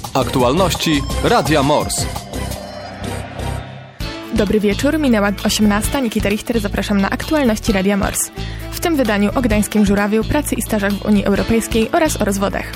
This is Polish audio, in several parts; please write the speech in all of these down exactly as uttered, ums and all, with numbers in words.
Aktualności Radia Mors. Dobry wieczór, minęła osiemnasta. Nikita Richter, zapraszam na Aktualności Radia Mors. W tym wydaniu o gdańskim żurawiu, pracy i stażach w Unii Europejskiej oraz o rozwodach.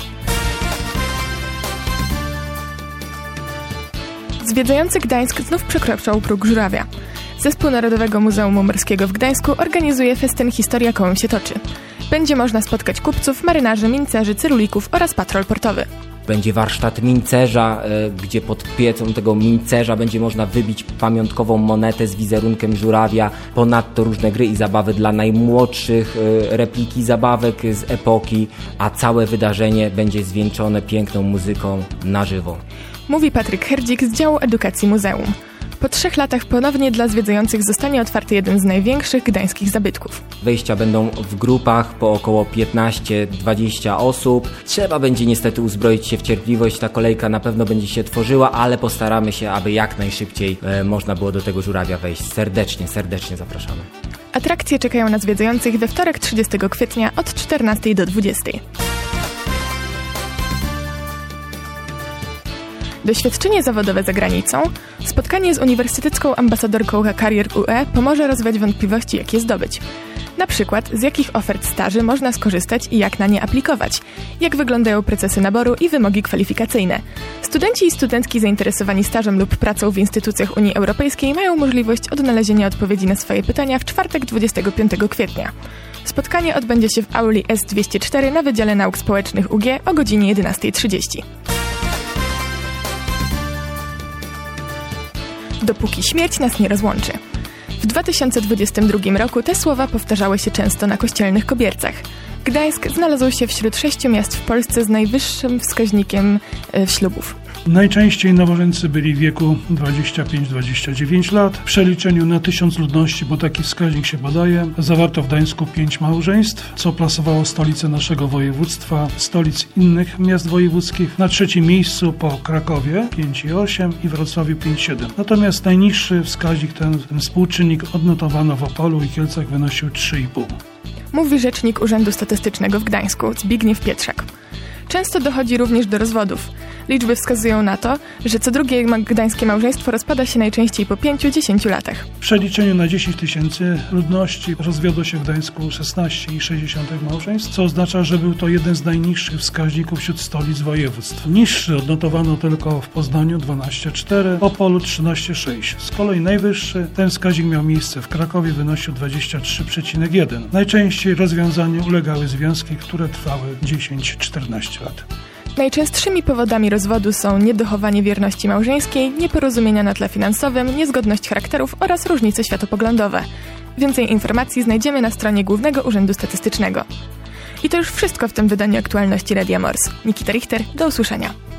Zwiedzający Gdańsk znów przekroczył próg żurawia. Zespół Narodowego Muzeum Morskiego w Gdańsku organizuje festyn Historia kołem się toczy. Będzie można spotkać kupców, marynarzy, mincerzy, cyrulików oraz patrol portowy. Będzie warsztat mincerza, gdzie pod piecą tego mincerza będzie można wybić pamiątkową monetę z wizerunkiem żurawia. Ponadto różne gry i zabawy dla najmłodszych, repliki zabawek z epoki, a całe wydarzenie będzie zwieńczone piękną muzyką na żywo. Mówi Patryk Herdzik z działu edukacji muzeum. Po trzech latach ponownie dla zwiedzających zostanie otwarty jeden z największych gdańskich zabytków. Wejścia będą w grupach po około piętnaście dwadzieścia osób. Trzeba będzie niestety uzbroić się w cierpliwość. Ta kolejka na pewno będzie się tworzyła, ale postaramy się, aby jak najszybciej e, można było do tego żurawia wejść. Serdecznie, serdecznie zapraszamy. Atrakcje czekają na zwiedzających we wtorek trzydciestego kwietnia od czternastej do dwudziestej. Doświadczenie zawodowe za granicą, spotkanie z uniwersytecką ambasadorką Career U E pomoże rozwiać wątpliwości, jak je zdobyć. Na przykład, z jakich ofert staży można skorzystać i jak na nie aplikować, jak wyglądają procesy naboru i wymogi kwalifikacyjne. Studenci i studentki zainteresowani stażem lub pracą w instytucjach Unii Europejskiej mają możliwość odnalezienia odpowiedzi na swoje pytania w czwartek dwudziestego piątego kwietnia. Spotkanie odbędzie się w auli S dwieście cztery na Wydziale Nauk Społecznych U G o godzinie jedenasta trzydzieści. Dopóki śmierć nas nie rozłączy. W dwa tysiące dwudziestym drugim roku te słowa powtarzały się często na kościelnych kobiercach. Gdańsk znalazł się wśród sześciu miast w Polsce z najwyższym wskaźnikiem e, ślubów. Najczęściej nowożeńcy byli w wieku dwadzieścia pięć do dwudziestu dziewięciu lat. W przeliczeniu na tysiąc ludności, bo taki wskaźnik się podaje, zawarto w Gdańsku pięć małżeństw, co plasowało stolicę naszego województwa, stolic innych miast wojewódzkich. Na trzecim miejscu po Krakowie pięć przecinek osiem i Wrocławiu pięć przecinek siedem. Natomiast najniższy wskaźnik, ten, ten współczynnik odnotowano w Opolu i Kielcach, wynosił trzy przecinek pięć. Mówi rzecznik Urzędu Statystycznego w Gdańsku, Zbigniew Pietrzak. Często dochodzi również do rozwodów. Liczby wskazują na to, że co drugie gdańskie małżeństwo rozpada się najczęściej po pięciu do dziesięciu latach. W przeliczeniu na dziesięć tysięcy ludności rozwiodło się w Gdańsku szesnaście przecinek sześć małżeństw, co oznacza, że był to jeden z najniższych wskaźników wśród stolic województw. Niższy odnotowano tylko w Poznaniu dwanaście przecinek cztery, Opolu trzynaście przecinek sześć. Z kolei najwyższy ten wskaźnik miał miejsce w Krakowie, wynosił dwadzieścia trzy przecinek jeden. Najczęściej rozwiązaniu ulegały związki, które trwały dziesięć do czternastu lat. Najczęstszymi powodami rozwodu są niedochowanie wierności małżeńskiej, nieporozumienia na tle finansowym, niezgodność charakterów oraz różnice światopoglądowe. Więcej informacji znajdziemy na stronie Głównego Urzędu Statystycznego. I to już wszystko w tym wydaniu Aktualności Radia Mors. Nikita Richter, do usłyszenia.